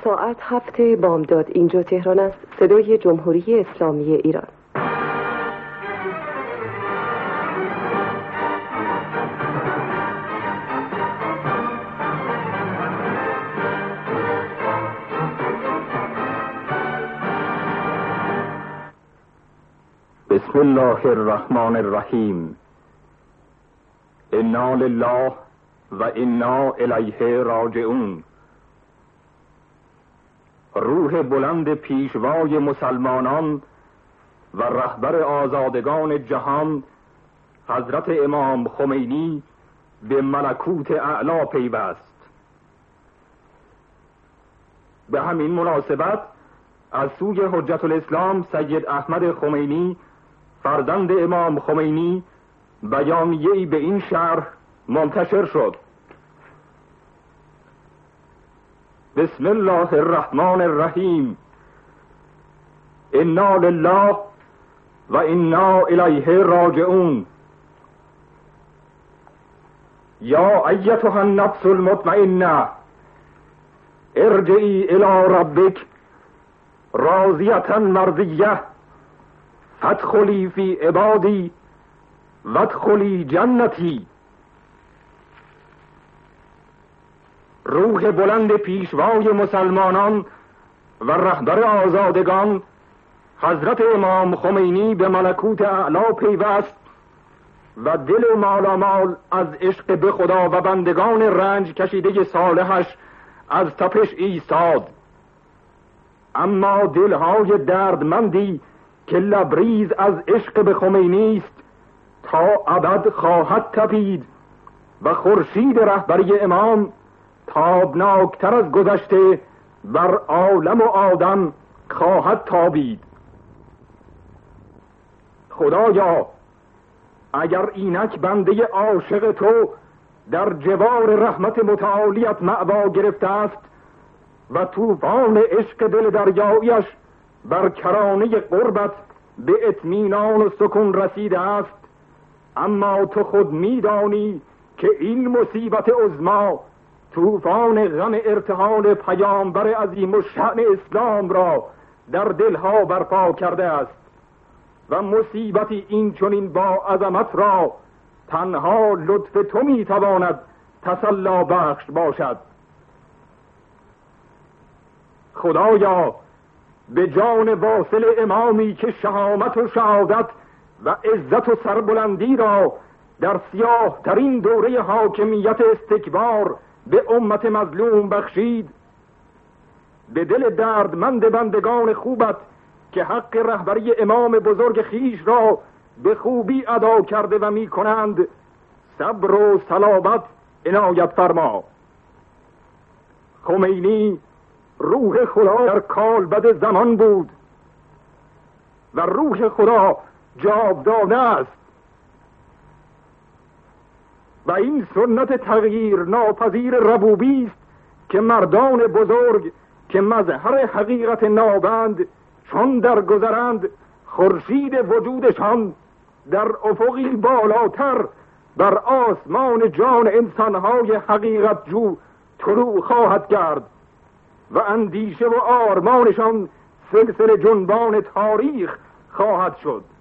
ساعت 7 بامداد اینجا تهران است. صدای جمهوری اسلامی ایران. بسم الله الرحمن الرحیم. انا لله و انا الیه راجعون. روح بلند پیشوای مسلمانان و رهبر آزادگان جهان حضرت امام خمینی به ملکوت اعلی پیوست. به همین مناسبت از سوی حجت الاسلام سید احمد خمینی فرزند امام خمینی بیانیه‌ای به این شرح منتشر شد. بسم الله الرحمن الرحیم. انا لله و انا الیه راجعون. یا ایتها النفس المطمئنه ارجعی الی ربک راضیة مرضیه فادخلی فی عبادی وادخلی جنتی. روح بلند پیشوای مسلمانان و رهبر آزادگان حضرت امام خمینی به ملکوت اعلی پیوست و دل مالامال از عشق به خدا و بندگان رنج کشیده صالحش از تپش ایستاد. اما دلهای دردمندی که لبریز از عشق به خمینی است تا ابد خواهد تپید و خورشید رهبری امام تابناکتر از گذشته بر عالم و آدم خواهد تابید. خدایا اگر اینک بنده عاشق تو در جوار رحمت متعالیت مأوا گرفته است و طوفان عشق دل دریایش بر کرانه قربت به اطمینان و سکون رسیده است، اما تو خود میدانی که این مصیبت عظما طوفان غم ارتحال پیامبر عظیم الشأن اسلام را در دلها برپا کرده است و مصیبتی این چنین با عظمت را تنها لطف تو میتواند تسلا بخش باشد. خدایا به جان واصل امامی که شهامت و شهادت و عزت و سربلندی را در سیاه ترین دوره حاکمیت استکبار به امت مظلوم بخشید، به دل دردمند بندگان خوبت که حق رهبری امام بزرگ خیش را به خوبی ادا کرده و می کنند صبر و صلابت عنایت فرما. خمینی روح خدا در کالبد زمان بود و روح خدا جاودانه است و این سنت تغییر ناپذیر ربوبی است که مردان بزرگ که مظهر حقیقت نابند چون درگذرند خورشید وجودشان در افقی بالاتر بر آسمان جان انسانهای حقیقت جو طلوع خواهد کرد و اندیشه و آرمانشان سلسله جنبان تاریخ خواهد شد.